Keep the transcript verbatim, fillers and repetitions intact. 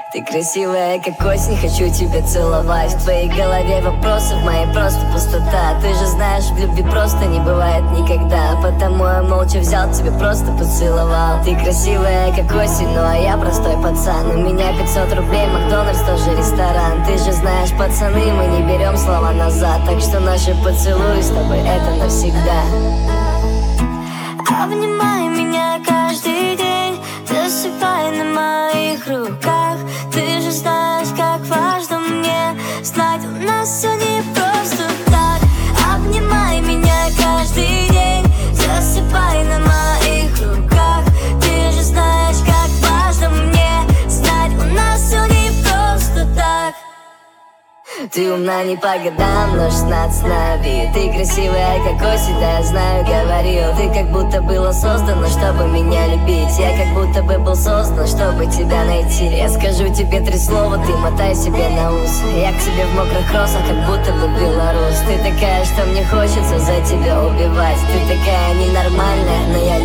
Ты красивая, как осень, хочу тебя целовать. В твоей голове вопросы, в моей просто пустота. Ты же знаешь, в любви просто не бывает никогда. Потому я молча взял, тебя просто поцеловал. Ты красивая, как осень, ну а я простой пацан. У меня пятьсот рублей, Макдональдс тоже ресторан. Ты же знаешь, пацаны, мы не берем слова назад. Так что наши поцелуи с тобой это навсегда. Обнимай меня каждый день, засыпай на моих руках. Ты же знаешь, как важно мне знать, у нас все не просто так. Обнимай меня каждый день, засыпай на моих руках. Ты же знаешь, как важно мне знать, у нас все не просто так. Ты умна не по годам, но шестнадцать на вид. Ты красивая, как осень, да я знаю, говорил. Ты как будто была создана, чтобы меня любить. Я как будто бы был создан, чтобы тебя найти. Я скажу тебе три слова, ты мотай себе на ус. Я к тебе в мокрых кросах, как будто бы белорус. Ты такая, что мне хочется за тебя убивать. Ты такая ненормальная, но я